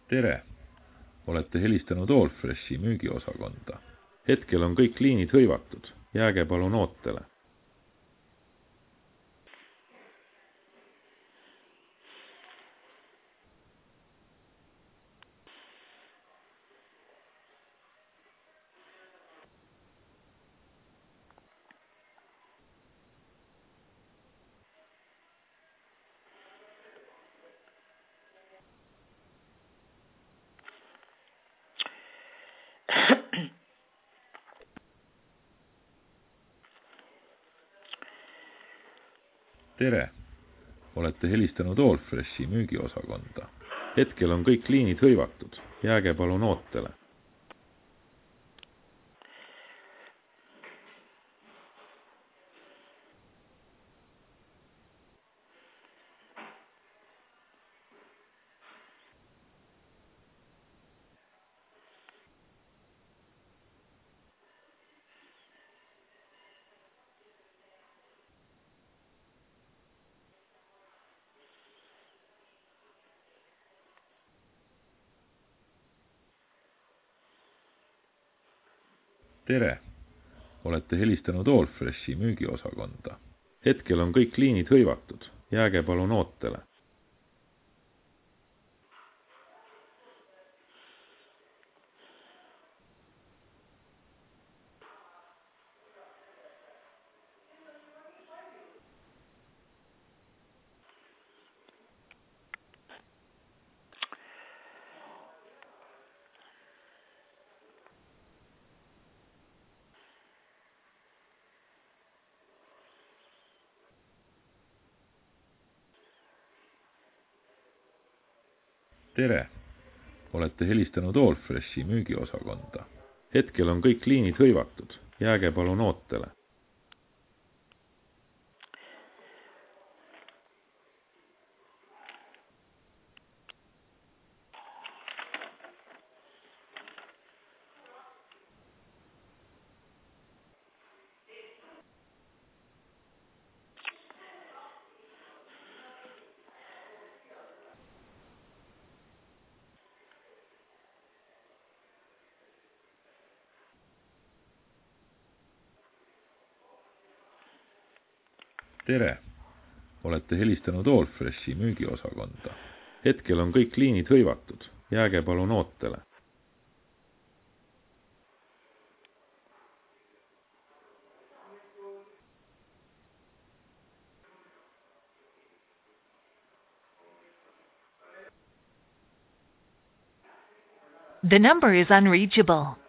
tere! Olete helistanud Allfreshi müügiosakonda. Hetkel on kõik liinid hõivatud. Jääge palun ootele. Tere! Olete helistanud Allfreshi müügiosakonda. Hetkel on kõik liinid hõivatud. Jääge palun ootele. Tere! Olete helistanud Allfreshi müügiosakonda. Hetkel on kõik liinid hõivatud. Jääge palun ootele. Tere! Olete helistanud Allfreshi müügiosakonda. Hetkel on kõik liinid hõivatud. Jääge palun ootele. Tere! Olete helistanud Allfreshi müügiosakonda. Hetkel on kõik liinid hõivatud. Jääge palun ootele. The number is unreachable.